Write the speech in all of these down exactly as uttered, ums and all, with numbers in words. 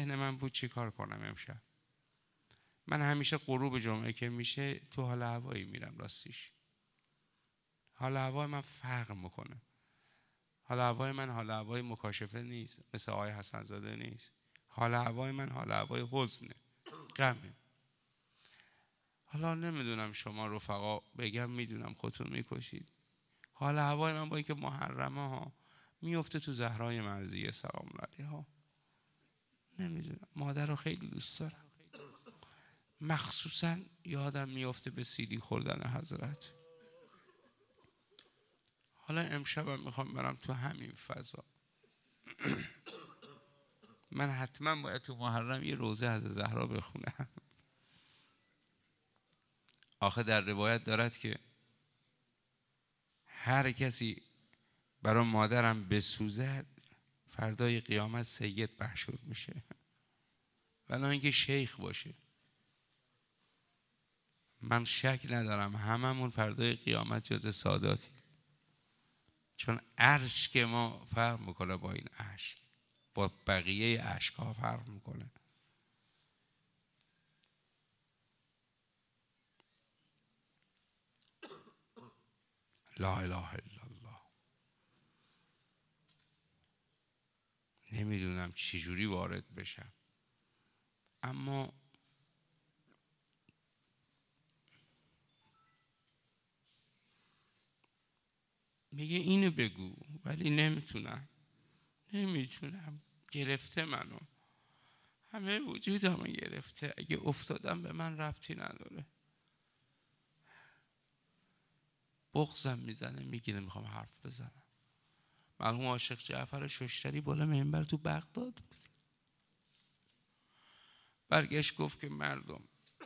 ذهن من بود چی کار کنم امشب. من همیشه غروب جمعه که میشه تو حال هوایی میرم. راستیش حال هوای من فرق میکنه. حال هوای من حال هوای مکاشفه نیست، مثل آقای حسن زاده نیست. حال هوای من حال هوای حزنه، غمه. حالا نمیدونم شما رفقا بگم، میدونم خودتون میکشید. حال هوای من با اینکه محرمه ها میفته تو زهرای مرضیه سلام علیها. نمیدونم، مادر رو خیلی دوست دارم. مخصوصا یادم میفته به سیدی خوردن حضرت. حالا امشبم میخوام برم تو همین فضا. من حتما باید تو محرم یه روزه از زهرا بخونم. آخه در روایت دارد که هر کسی برای مادرم بسوزد فردای قیامت سید محشور میشه، ولی اینکه شیخ باشه. من شک ندارم هممون فردای قیامت جز ساداتی، چون عرش که ما فرق میکنه با این عرش، با بقیه اشک‌ها فرق میکنه. لا اله الا الله. نمیدونم چجوری وارد بشم، اما میگه اینو بگو، ولی نمیتونم نمیتونم گرفته منو، همه وجودمو گرفته. اگه افتادم به من ربطی نداره. بغضم میزنه، میگیره میخوام حرف بزنم. مرحوم عاشق جعفر ششتری بالا منبر تو بغداد بود، برگشت گفت که مردم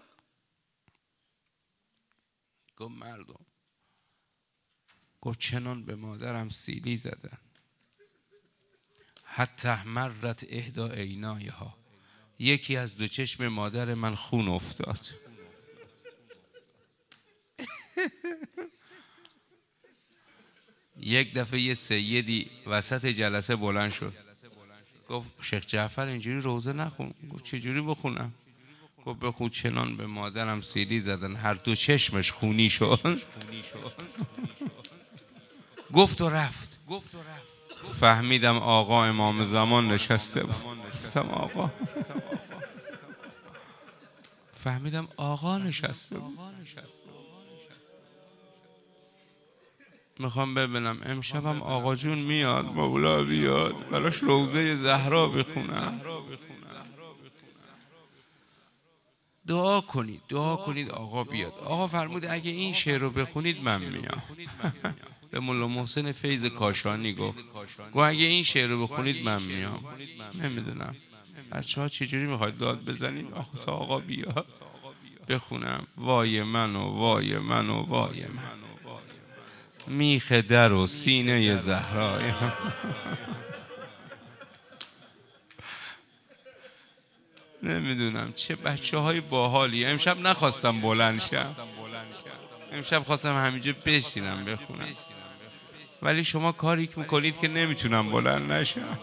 گفت مردم گفت چنان به مادرم سیلی زدن حتی مرت احدا عینایها، یکی از دو چشم مادر من خون افتاد. یک دفعه یه سیدی وسط جلسه بلند شد، گفت شیخ جعفر اینجوری روزه نخون. گفت چجوری بخونم؟ گفت بخون چنان به مادرم سیلی زدن هر دو چشمش خونی شد. گفت و رفت. فهمیدم آقا امام زمان نشسته بود. گفتم آقا، فهمیدم آقا نشسته بود. میخوام ببینم امشبم آقا جون میاد، مولا بیاد براش روزه زهرا بخونم. دعا کنید دعا کنید آقا بیاد. آقا فرمود اگه این شعر رو بخونید من میام. به مولا محسن فیض کاشانی گفت گفت اگه این شعر رو بخونید من میام. نمیدونم بچه ها چجوری میخواید داد بزنید آخه تا آقا بیاد بخونم. وای من و وای من و وای من، میخ در و سینه زهرای. نمیدونم چه بچه های باحالی. امشب نخواستم بلند شم، امشب خواستم همینجا بشینم بخونم، ولی شما کاری میکنید که نمیتونم بلند نشم.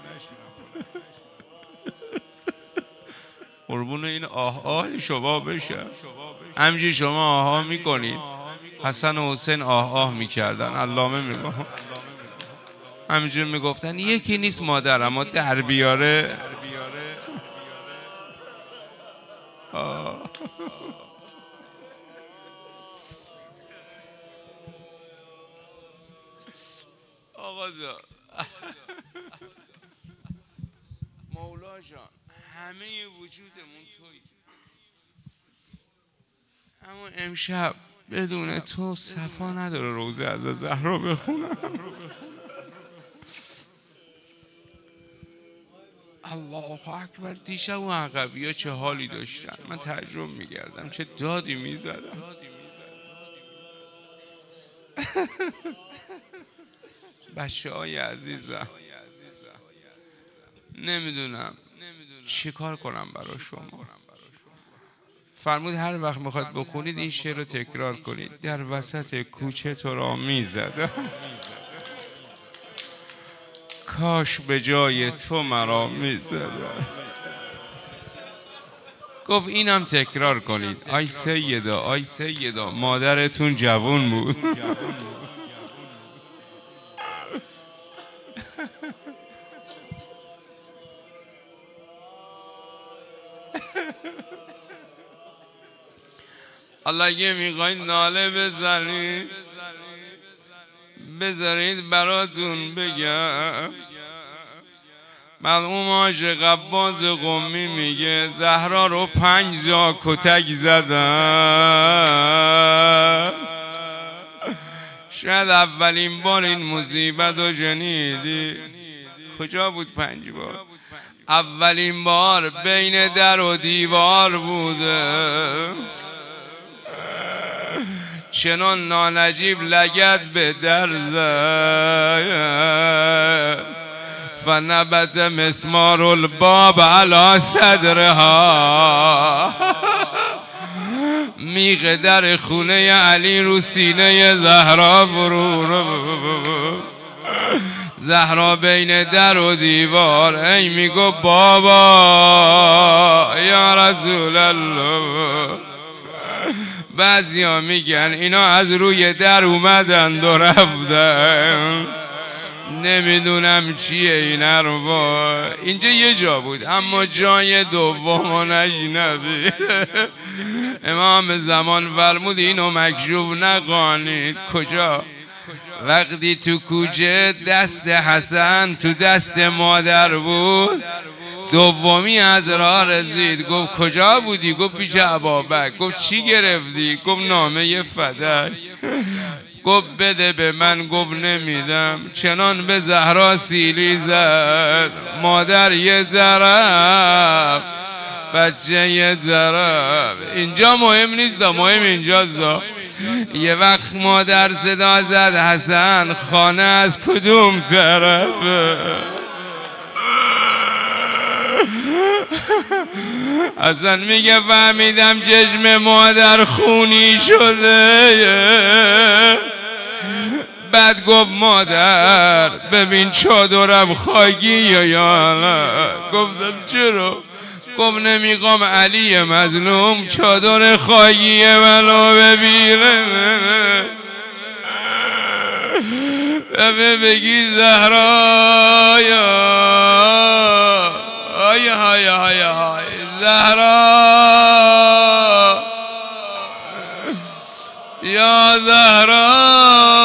قربون این آه آه شما بشم. همینجوری شما آه آه میکنید، حسن و حسین آه آه میکردن. علامه میگم همینجوری میگفتن یکی نیست مادر اما در بیاره. آقا جان، مولا جان، همه وجودمون تویی، اما امشب بدون تو صفا نداره روزه از زهرا بخونم. الله اکبر. دیشب و عقبی ها چه حالی داشتن، من تعجب میگردم چه دادی میزدم. بچه های عزیزم نمیدونم چی کار کنم برای شما. فرمود هر وقت میخواد بخونید این شعر رو تکرار کنید. در وسط کوچه تو را میزدم کاش به جای تو مرا میزدم. گفت اینم تکرار کنید. آی سیدا آی سیدا مادرتون جوون بود. حالا اگه میخواید ناله بزنید بذارید براتون بگم. مرحوم عاشق عباس قمی میگه زهرا رو پنج جا کتک زدن. شاید اولین بار این مصیبت رو شنیدی. کجا بود پنج بار؟ اولین بار بین در و دیوار بوده. چنان نانجیب لگد به در زد فنبت مسمار الباب علی صدرها. میغ در خونه علی رو سینه زهرا فرو رو. زهرا بین در و دیوار ای میگو بابا یا رسول الله. بعضی ها میگن اینا از روی در اومدن و رفتن. نمیدونم چیه این حرفا. اینجا یه جا بود اما جای دوم نشنوید. امام زمان فرمود اینو مکشوف نکنید. کجا؟ وقتی تو کوچه دست حسن تو دست مادر بود، دومی از راه رسید. گفت کجا بودی؟ گفت پیش ابابکر. گفت چی گرفتی؟ گفت نامه فدک. گفت بده به من. گفت نمیدم. چنان به زهرا سیلی زد. مادر یه طرف بچه یه طرف. اینجا مهم نیست، مهم اینجاست. یه وقت مادر صدا زد حسن خانه از کدوم طرفه؟ حسن میگه فهمیدم چشم مادر خونی شده. بعد گفت مادر ببین چادرم خاکی یا نه. گفتم چرا؟ گفت نمیخوام علی مظلوم چادر خاکی منو ببینه. ببه بگی زهرا یا های های های های زهرا یا زهرا.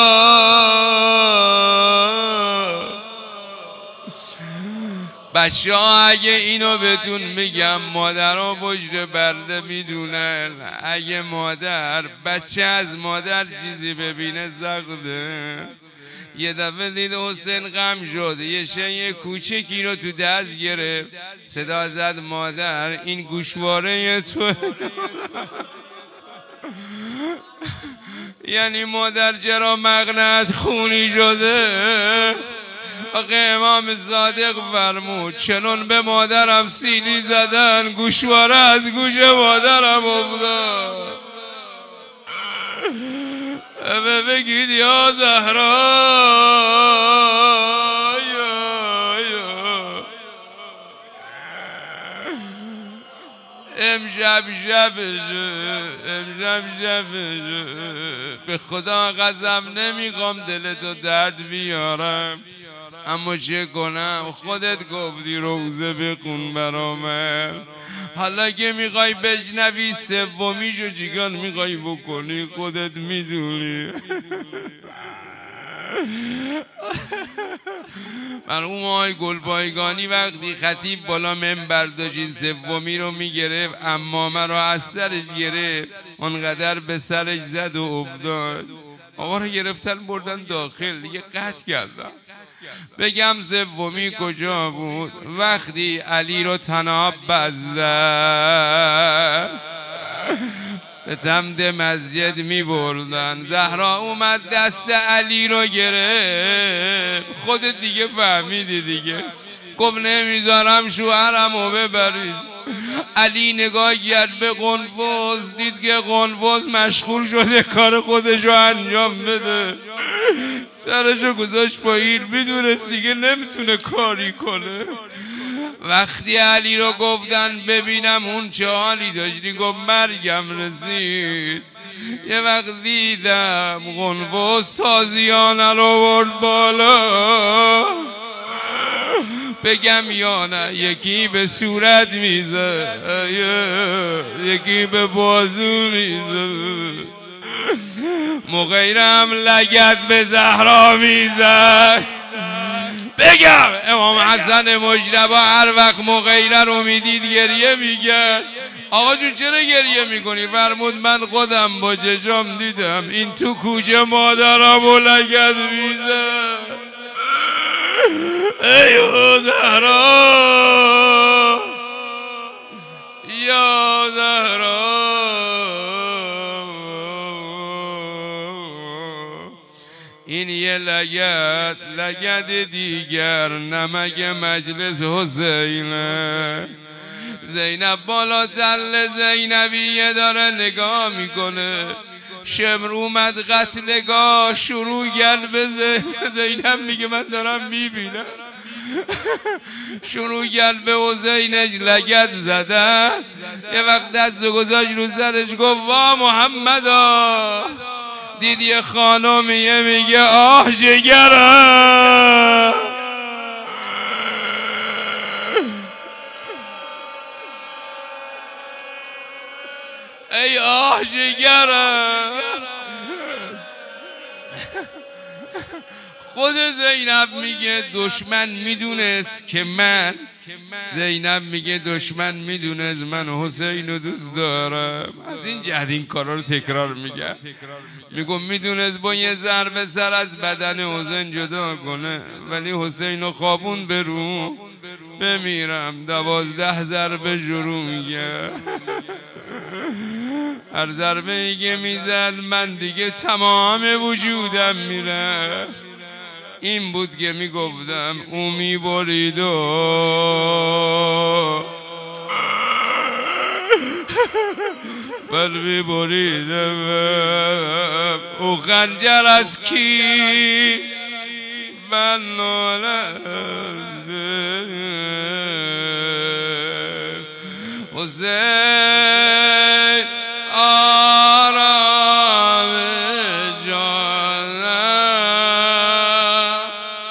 بچه ها اگه اینو بهتون میگم مادر ها پشت برده میدونن. اگه مادر بچه از مادر چیزی ببینه زغده. یه دفعه دید حسین غم شد. یه شیء کوچکی رو تو دست گرفت. صدا زد مادر این گوشواره تو. یعنی مادر چرا مقنعت خونی شده؟ آقا امام صادق فرمود چنون به مادرم سیلی زدن گوشواره از گوش مادرم افتاد. بگید یا زهرا امشب شبشه امشب شبشه. به خدا قسم نمیخوام دلتو درد بیارم اما چه کنم؟ خودت گفتی روزه بخون برا من. حالا که میخوای بشنوی سومیشو چیکار میخوای بکنی؟ خودت میدونی. مرحوم آقای گلپایگانی وقتی خطیب بالا منبر داشت این سومی رو میگرفت عمامه رو از سرش گرفت اونقدر به سرش زد و افتاد. آقا رو گرفتن بردن داخل دیگه قطع کردن. بگم سومی کجا بود؟ وقتی علی رو تناب بزدن به سمت مسجد می بردن. زهرا اومد دست علی رو گرفت. خودت دیگه فهمیدی دیگه. گفت نمیذارم شوهرم رو ببرید. علی نگاه کرد به قنفذ، دید که قنفذ مشغول شده کار خودش رو انجام بده. سرشو گذاشت پایین، میدونست دیگه نمیتونه کاری کنه. وقتی علی رو گفتن ببینم اون چه حالی داشتی، گفت مرگم رسید. یه وقت دیدم قنفذ تازیانه رو برد بالا، بگم یا نه یکی به صورت میزه یکی به بازو میزه، مغیرم لگد به زهرا میزد. بگم امام حسن مجتبی هر وقت مغیره رو میدید گریه میگرد. آقا جون چرا گریه میکنی؟ فرمود من خودم با چشام دیدم این تو کوچه مادرم و لگد میزد. ای زهرا یا زهرا، این یه لگد لگد دیگر نمک مجلس حسینه. زینب بالا تل زینبیه داره نگاه میکنه، شمر اومد قتلگاه شروع کرد به زینب، میگه من دارم میبینم. شروع کرد به حسینش لگد زدن. یه وقت دست گذاشت رو سرش گفت وا محمدا، دید یه خانمیه میگه آه جگرم. ای آه جگرم. خود زینب میگه دشمن میدونست که من زینب میگه دشمن میدونست من حسین رو دوست دارم. از این جهت این کارا رو تکرار میگه. میگم میدونست با یه ضربه سر از بدن حسین جدا کنه، ولی حسین رو خوابون برو بمیرم. دوازده ضربه شروع میگه. هر ضربه ای که میزد من دیگه تمام وجودم میره. این بود که میگفتم او میبرید و بل میبریدم. او خنجر از کی من نالزدم. حسین آرام جانم،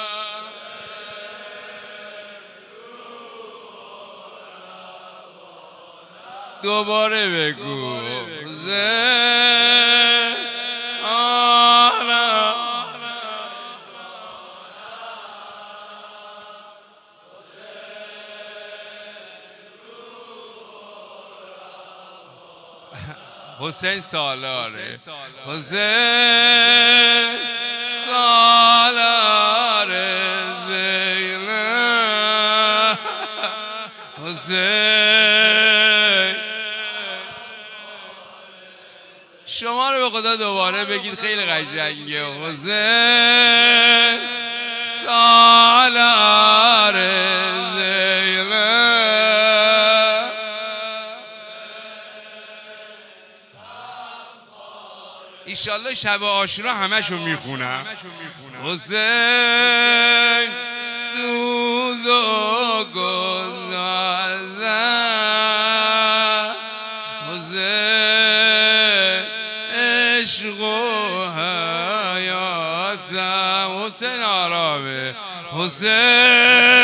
دوباره بگو حسین آرام. حسین سالاره، حسین سالاره زینب، حسین. شما رو به خدا دوباره بگید خیلی قشنگه. حسین سالاره زینب. ایشالله شب عاشورا همشو میخونم. حسین سوز و گذر، حسین عشق و حیاتم، حسین آرامه، حسین